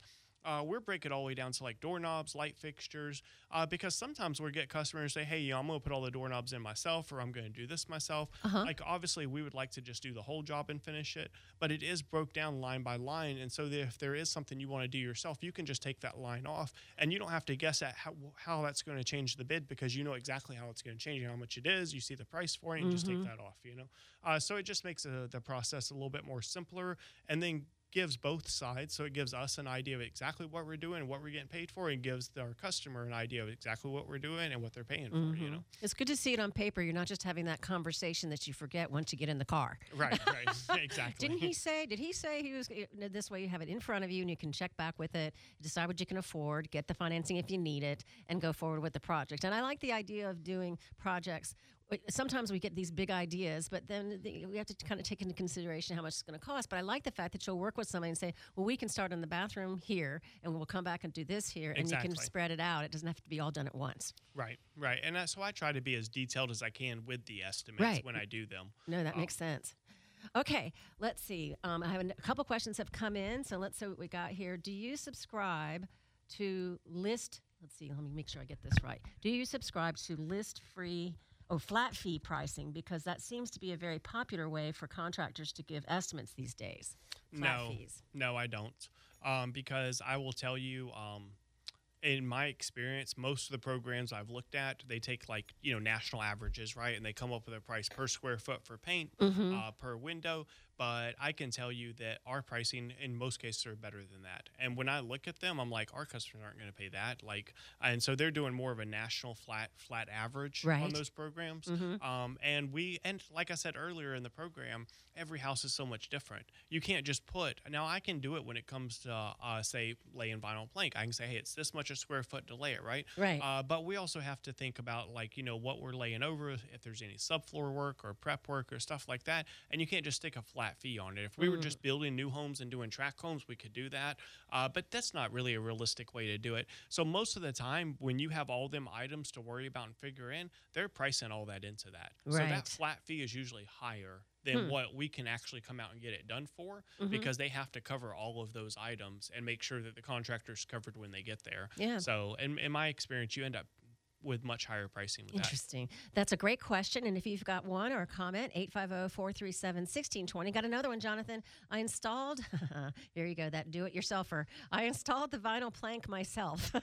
Uh, we're breaking all the way down to like doorknobs, light fixtures, uh, because sometimes we get customers say, hey, you know, I'm going to put all the doorknobs in myself, or I'm going to do this myself. Uh-huh. Like, obviously, we would like to just do the whole job and finish it, but it is broke down line by line. And so that if there is something you want to do yourself, you can just take that line off, and you don't have to guess at how, how that's going to change the bid, because you know exactly how it's going to change, you know how much it is. You see the price for it, and just take that off, you know? Uh, so it just makes uh, the process a little bit more simpler, and then gives both sides. So it gives us an idea of exactly what we're doing and what we're getting paid for, and gives our customer an idea of exactly what we're doing and what they're paying for, you know? It's good to see it on paper. You're not just having that conversation that you forget once you get in the car. Right, right, exactly. Didn't he say, did he say he was, this way you have it in front of you and you can check back with it, decide what you can afford, get the financing if you need it, and go forward with the project. And I like the idea of doing projects. Sometimes we get these big ideas, but then the, we have to kind of take into consideration how much it's going to cost. But I like the fact that you'll work with somebody and say, well, we can start in the bathroom here, and we'll come back and do this here, and Exactly. you can spread it out. It doesn't have to be all done at once. Right, right. And that, so I try to be as detailed as I can with the estimates Right. when I do them. No, that Um, makes sense. Okay, let's see. Um, I have a couple questions have come in, so let's see what we got here. Do you subscribe to list? Let's see. Let me make sure I get this right. Do you subscribe to list free? Oh, flat fee pricing, because that seems to be a very popular way for contractors to give estimates these days. Flat no, fees. no, I don't. Um, because I will tell you, um, in my experience, most of the programs I've looked at, they take like, you know, national averages, right? And they come up with a price per square foot for paint, Mm-hmm. uh, per window. But I can tell you that our pricing in most cases are better than that. And when I look at them, I'm like, our customers aren't going to pay that. Like, and so they're doing more of a national flat flat average Right. on those programs. Mhm. Um, and we, and like I said earlier in the program, every house is so much different. You can't just put, now I can do it when it comes to, uh, say, laying vinyl plank. I can say, hey, it's this much a square foot to lay it, right? Right. Uh, but we also have to think about, like, you know, what we're laying over, if there's any subfloor work or prep work or stuff like that. And you can't just stick a flat fee on it. If we were just building new homes and doing tract homes, we could do that. Uh, but that's not really a realistic way to do it. So most of the time, when you have all them items to worry about and figure in, they're pricing all that into that. So Right. that flat fee is usually higher than what we can actually come out and get it done for, because they have to cover all of those items and make sure that the contractor's covered when they get there. Yeah. So in, in my experience, you end up with much higher pricing with that. Interesting. That's a great question. And if you've got one or a comment, eight five zero, four three seven, one six two zero. Got another one, Jonathan. I installed, here you go, that do-it-yourselfer. I installed the vinyl plank myself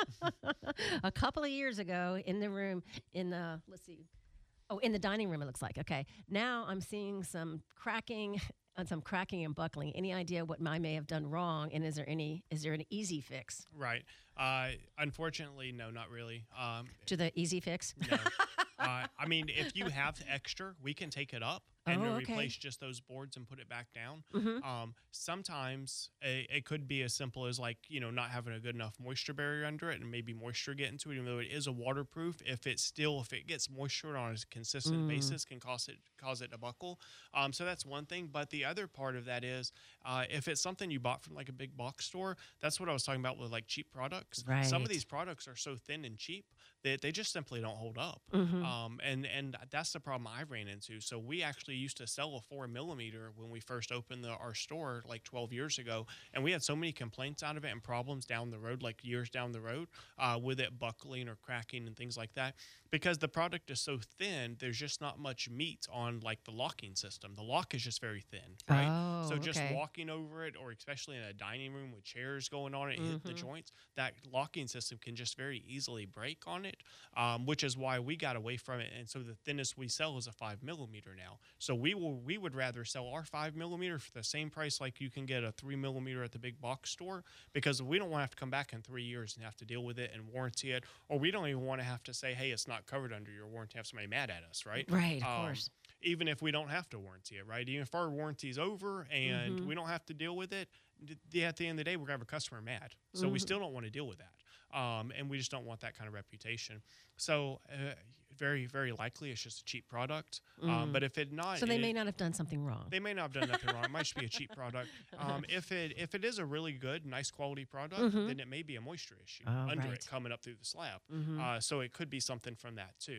a couple of years ago in the room, in the, let's see, oh, in the dining room, it looks like. Okay. Now I'm seeing some cracking and some cracking and buckling. Any idea what I may have done wrong? And is there any, is there an easy fix Right. Uh, unfortunately, no, not really. Um, to the easy fix? no. uh, I mean, if you have extra, we can take it up and Oh, then okay. replace just those boards and put it back down. Mhm. Um, sometimes a, it could be as simple as, like, you know, not having a good enough moisture barrier under it, and maybe moisture get into it, even though it is a waterproof. If it's still, if it gets moisture on a consistent Mm. basis, can cause it cause it to buckle. Um, so that's one thing. But the other part of that is, uh, if it's something you bought from like a big box store, that's what I was talking about with like cheap products. Some Right. of these products are so thin and cheap that they just simply don't hold up. Mhm. Um, and and that's the problem I ran into. So we actually used to sell a four millimeter when we first opened the, our store like twelve years ago, and we had so many complaints out of it and problems down the road, like years down the road, uh, with it buckling or cracking and things like that, because the product is so thin. There's just not much meat on like the locking system. The lock is just very thin, right? Oh, so just okay. walking over it, or especially in a dining room with chairs going on it, hit the Mhm. joints, that locking system can just very easily break on it, um, which is why we got away from it. And so the thinnest we sell is a five millimeter now. So we will we would rather sell our five millimeter for the same price like you can get a three millimeter at the big box store, because we don't want to have to come back in three years and have to deal with it and warranty it, or we don't even want to have to say, hey, it's not covered under your warranty, have somebody mad at us, right? Right, of Um, course. Even if we don't have to warranty it, right? Even if our warranty's over and Mhm. we don't have to deal with it, d- at the end of the day, we're going to have a customer mad. So we Mhm. still don't want to deal with that. Um, and we just don't want that kind of reputation. So uh, very, very likely it's just a cheap product. Um, Mm. but if it not, So they it- may not have done something wrong. they may not have done nothing wrong. It might just be a cheap product. Um, if it if it is a really good, nice quality product, Mhm. then it may be a moisture issue Oh, under right. it coming up through the slab. Mhm. Uh, so it could be something from that too.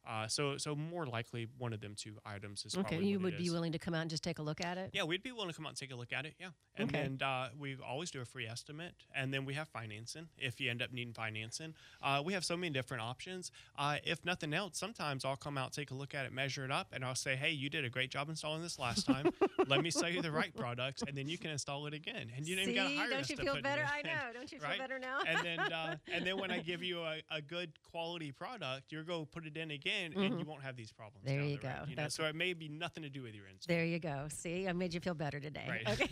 Uh, so so more likely one of them two items is Okay, probably you what would it be is. willing to come out and just take a look at it? Yeah, we'd be willing to come out and take a look at it. Yeah, and Okay. then uh, we always do a free estimate, and then we have financing if you end up needing financing. Uh, we have so many different options. Uh, if nothing else, sometimes I'll come out, take a look at it, measure it up, and I'll say, "Hey, you did a great job installing this last time. Let me sell you the right products, and then you can install it again." And you didn't got to See, hire don't us you to feel put it better? in, I know. Don't you feel right? better now? and then uh, and then when I give you a, a good quality product, you're go put it in again, and you won't have these problems. There down you the road, go. you know? That's- So it may be nothing to do with your install. There you go. See, I made you feel better today. Right. Okay.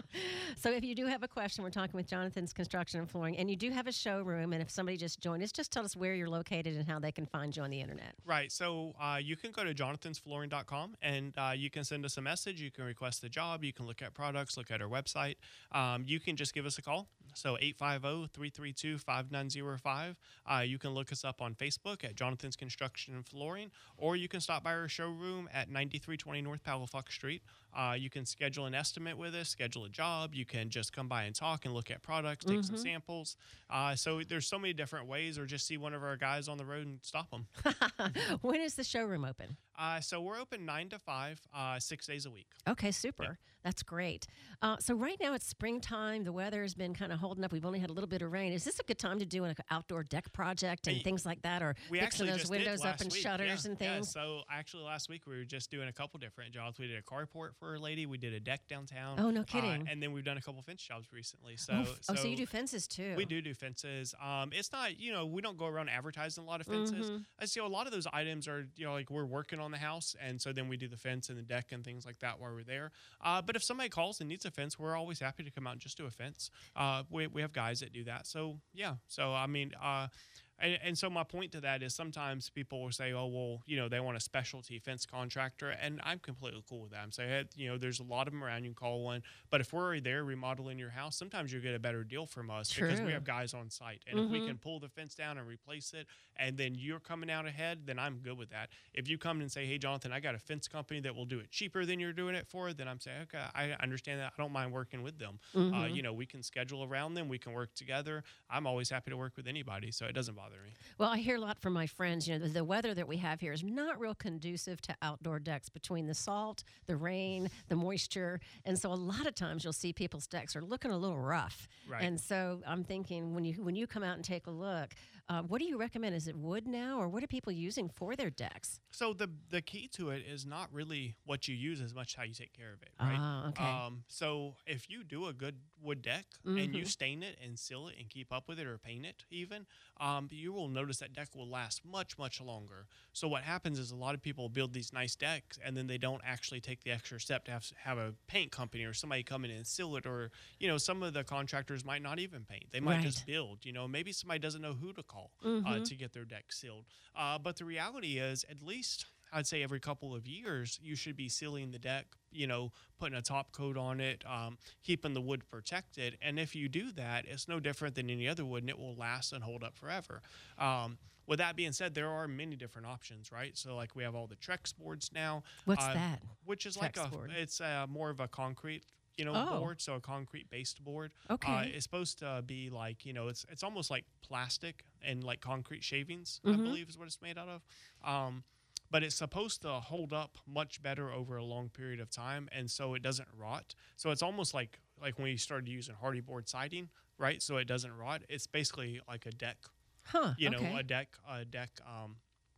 So if you do have a question, we're talking with Jonathan's Construction and Flooring, and you do have a showroom. And if somebody just joined us, just tell us where you're located and how they can find you on the internet. Right. So uh, you can go to jonathans flooring dot com and uh, you can send us a message. You can request the job. You can look at products, look at our website. Um, you can just give us a call. So eight five zero, three three two, five nine zero five. Uh, you can look us up on Facebook at Jonathan's Construction and Flooring, or you can stop by our showroom at ninety-three twenty North Palafox Street. Uh, you can schedule an estimate with us, schedule a job. You can just come by and talk and look at products, take some samples. Uh, so there's so many different ways, or just see one of our guys on the road and stop them. When is the showroom open? Uh, so we're open nine to five, uh, six days a week. Okay, super. That's great. Uh, so right now it's springtime. The weather has been kind of holding up. We've only had a little bit of rain. Is this a good time to do an outdoor deck project and Hey, things like that, or We fixing actually those just did windows up last and week. shutters Yeah, and yeah. things? So actually last week we were just doing a couple different jobs. We did a carport for a lady. We did a deck downtown. Oh, no uh, kidding. and then we've done a couple fence jobs recently. So oh, f- oh, so you do fences too? We do do fences. Um, it's not, you know, we don't go around advertising a lot of fences. Mm-hmm. I see a lot of those items are, you know, like we're working on the house, and so then we do the fence and the deck and things like that while we're there. Uh, but if somebody calls and needs a fence, we're always happy to come out and just do a fence. Uh, we we have guys that do that. So yeah. So I mean, uh, And, and so my point to that is sometimes people will say, oh, well, you know, they want a specialty fence contractor. And I'm completely cool with that. I'm saying, hey, you know, there's a lot of them around. You can call one. But if we're already there remodeling your house, sometimes you'll get a better deal from us because we True. have guys on site. And if we can pull the fence down and replace it, and then you're coming out ahead, then I'm good with that. If you come and say, hey, Jonathan, I got a fence company that will do it cheaper than you're doing it for, then I'm saying, okay, I understand that. I don't mind working with them. Uh, you know, we can schedule around them. We can work together. I'm always happy to work with anybody, so it doesn't bother me. Well, I hear a lot from my friends. You know, the, the weather that we have here is not real conducive to outdoor decks between the salt, the rain, the moisture. And so a lot of times you'll see people's decks are looking a little rough. Right. And so I'm thinking when you when you come out and take a look, uh, what do you recommend? Is it wood now, or what are people using for their decks? So the the key to it is not really what you use as much how you take care of it, right? Ah, okay. Um, so if you do a good wood deck and you stain it and seal it and keep up with it or paint it even, um, you will notice that deck will last much, much longer. So what happens is a lot of people build these nice decks and then they don't actually take the extra step to have, have a paint company or somebody come in and seal it, or, you know, some of the contractors might not even paint. They might just Right. build, you know, maybe somebody doesn't know who to call uh, to get their deck sealed. Uh, but the reality is at least I'd say every couple of years, you should be sealing the deck, you know, putting a top coat on it, um, keeping the wood protected. And if you do that, it's no different than any other wood, and it will last and hold up forever. Um, with that being said, there are many different options, right? So, like, we have all the Trex boards now. What's uh, that? Which is like Trex a, board? it's uh, more of a concrete, you know, Oh. board, so a concrete-based board. Okay. Uh, it's supposed to be like, you know, it's it's almost like plastic and like concrete shavings, Mm-hmm. I believe is what it's made out of. Um, but it's supposed to hold up much better over a long period of time, and so it doesn't rot. So it's almost like like when you started using hardy board siding, right? So it doesn't rot. It's basically like a deck, Huh. you know, okay. a deck a deck um,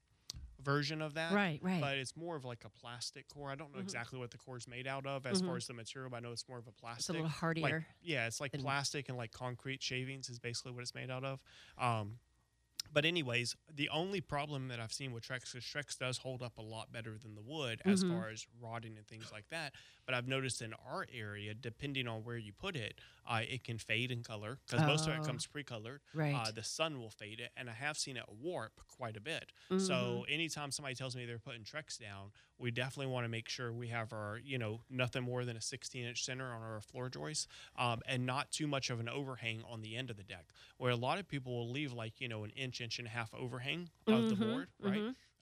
version of that. Right, right. But it's more of like a plastic core. I don't know exactly what the core is made out of as far as the material, but I know it's more of a plastic. It's a little Like, hardier. yeah, it's like than- plastic and like concrete shavings is basically what it's made out of. Um, but anyways, the only problem that I've seen with Trex is Trex does hold up a lot better than the wood as Mm-hmm. far as rotting and things like that. But I've noticed in our area, depending on where you put it, uh, it can fade in color because most of Oh. it comes pre-colored. Right. Uh, the sun will fade it, and I have seen it warp quite a bit. Mm-hmm. So anytime somebody tells me they're putting Trex down, we definitely want to make sure we have our, you know, nothing more than a sixteen inch center on our floor joist, um, and not too much of an overhang on the end of the deck, where a lot of people will leave like, you know, an inch, inch and a half overhang of the board, right?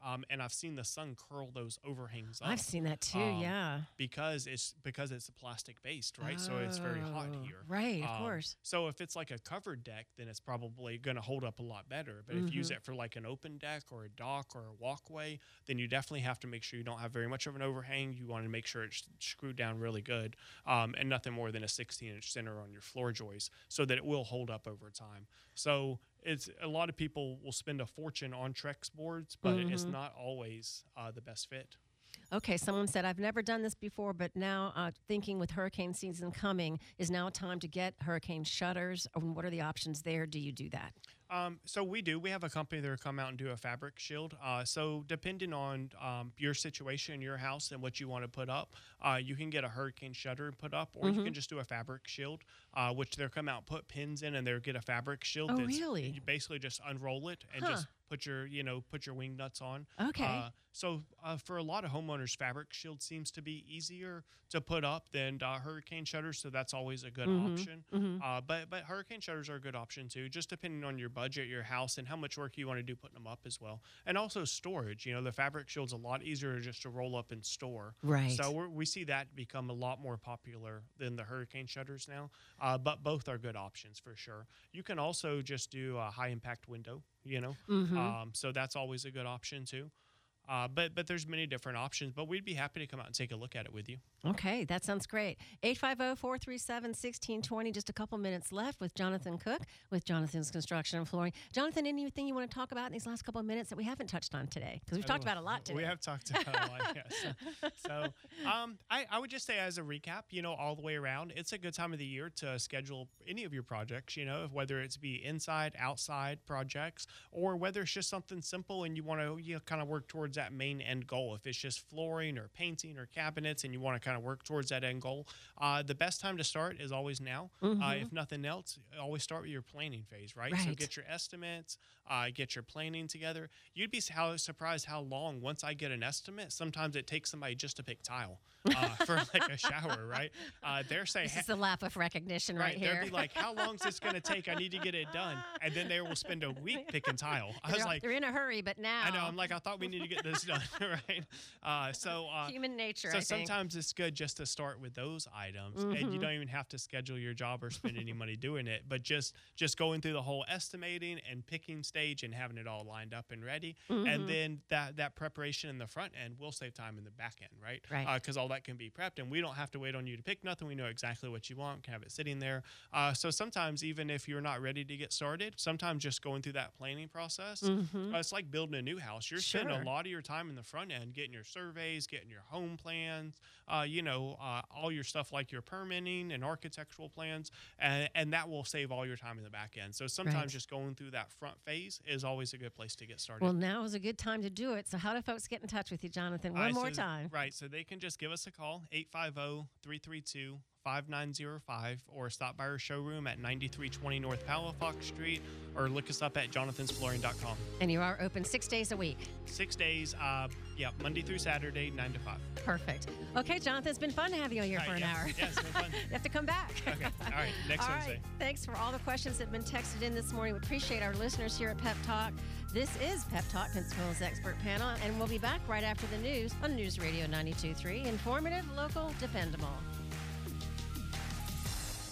Um, and I've seen the sun curl those overhangs up. I've seen that too. um, yeah. because it's because it's a plastic based, right? So it's very hot Oh, here. Right. Of Um, course. So if it's like a covered deck, then it's probably going to hold up a lot better. But if you use Mhm. it for like an open deck or a dock or a walkway, then you definitely have to make sure you don't have very much of an overhang. You want to make sure it's screwed down really good, um, and nothing more than a sixteen inch center on your floor joists, so that it will hold up over time. So it's a lot of people will spend a fortune on Trex boards, but it's Mhm. not always uh, the best fit. Okay, someone said, I've never done this before, but now uh, thinking with hurricane season coming, is now time to get hurricane shutters? And what are the options there? Do you do that? Um, so we do. We have a company that will come out and do a fabric shield. Uh, so depending on um, your situation, your house, and what you want to put up, uh, you can get a hurricane shutter put up, or you Mhm. can just do a fabric shield, uh, which they'll come out, put pins in, and they'll get a fabric shield. Oh, that's- really? You basically just unroll it and Huh. just put your, you know, put your wing nuts on. Okay. Uh, so uh, for a lot of homeowners, fabric shield seems to be easier to put up than uh, hurricane shutters. So that's always a good Mhm. option. Mhm. Uh, but but hurricane shutters are a good option too, just depending on your budget, your house, and how much work you want to do putting them up as well. And also storage. You know, the fabric shield's a lot easier just to roll up and store. Right. So we're, we see that become a lot more popular than the hurricane shutters now. Uh, but both are good options for sure. You can also just do a high impact window. You know, Mhm. um, so that's always a good option too. Uh, but but there's many different options. But we'd be happy to come out and take a look at it with you. Okay, that sounds great. eight five zero, four three seven, one six two zero. Just a couple minutes left with Jonathan Cook with Jonathan's Construction and Flooring. Jonathan, anything you want to talk about in these last couple of minutes that we haven't touched on today? Because we've talked about a lot today. We have talked about a lot, yes. So um, I, I would just say as a recap, you know, all the way around, it's a good time of the year to schedule any of your projects, you know, whether it's be inside, outside projects, or whether it's just something simple and you want to, you know, kind of work towards that main end goal. If it's just flooring or painting or cabinets and you want to kind of work towards that end goal, uh, the best time to start is always now. Uh, Mhm. if nothing else, always start with your planning phase, right? So Right. get your estimates, uh, get your planning together. You'd be how, surprised how long, once I get an estimate, sometimes it takes somebody just to pick tile uh, for like a shower, right? Uh, they're saying, This is the laugh of recognition right, right, here. they'll be like, how long is this going to take? I need to get it done. And then they will spend a week picking tile. I was they're, like, they're in a hurry, but now. I know. I'm like, I thought we need to get this done, right? Uh, so, uh, Human nature, so I think. sometimes it's good just to start with those items, and you Mhm. don't even have to schedule your job or spend any money doing it. But just just going through the whole estimating and picking stage and having it all lined up and ready, Mhm. and then that that preparation in the front end will save time in the back end, right? Right. Because all that can be prepped, and we don't have to wait on you to pick nothing. We know exactly what you want. Can have it sitting there. Uh, so sometimes even if you're not ready to get started, sometimes just going through that planning process, Mhm. uh, it's like building a new house. You're spending Sure. a lot of your time in the front end getting your surveys, getting your home plans, uh, you know, uh, all your stuff like your permitting and architectural plans, and, and that will save all your time in the back end. So sometimes Right. just going through that front phase is always a good place to get started. Well, now is a good time to do it. So, how do folks get in touch with you, Jonathan? One All right, more so- time. Right. So they can just give us a call, eight five zero, three three two, five nine zero five, or stop by our showroom at ninety-three twenty North Palafox Street, or look us up at jonathans flooring dot com. And you are open six days a week. Six days, uh, yeah, Monday through Saturday, nine to five. Perfect. Okay, Jonathan, it's been fun to have you here All for right, an yeah. hour. Yeah, it's been fun. You have to come back. Okay. All right. Next All Wednesday. right. Thanks for all the questions that have been texted in this morning. We appreciate our listeners here at Pep Talk. This is Pep Talk, Pensacola's expert panel, and we'll be back right after the news on News Radio ninety-two point three. Informative, local, dependable.